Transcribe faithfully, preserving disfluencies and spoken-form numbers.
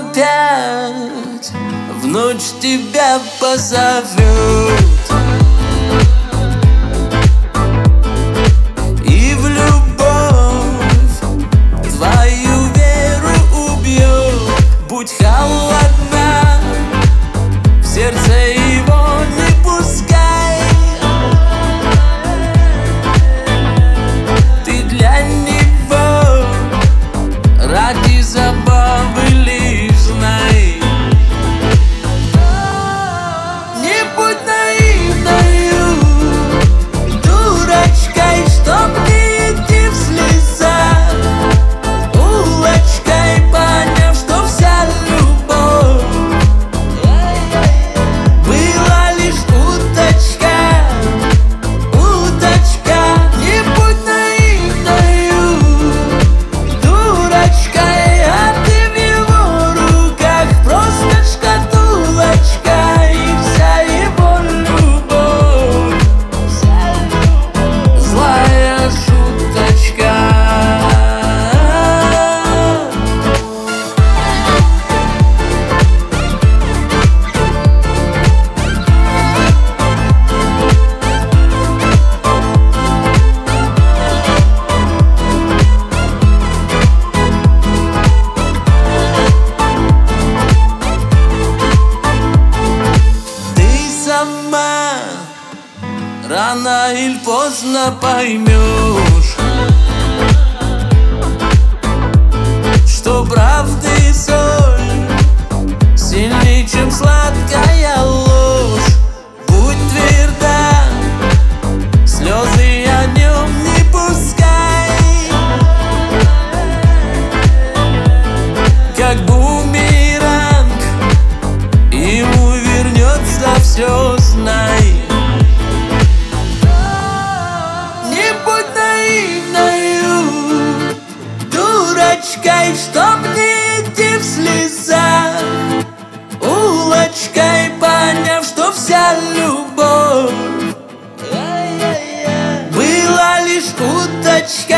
опять в ночь тебя позовет, и в любовь твою веру убьет. Будь холодна, в сердце его не пускай. Ты для него ради забавы лишь знай. Не будь наивною дурочкой, чтоб не идти в слезах, улочкой, поняв, что вся любовь была лишь уточка, уточка. Не будь наивною дурочкой, а ты в его руках просто шкатулочка, и вся его любовь злая шуточка. Ты сама рано или поздно поймешь, что правды соль сильнее, чем сладкая ложь. Будь тверда, слезы о нем не пускай, как бумеранг ему вернется все, знай. Не будь наивною дурочкой, чтоб не идти в слезах, улочкой, поняв, что вся любовь была лишь уточка.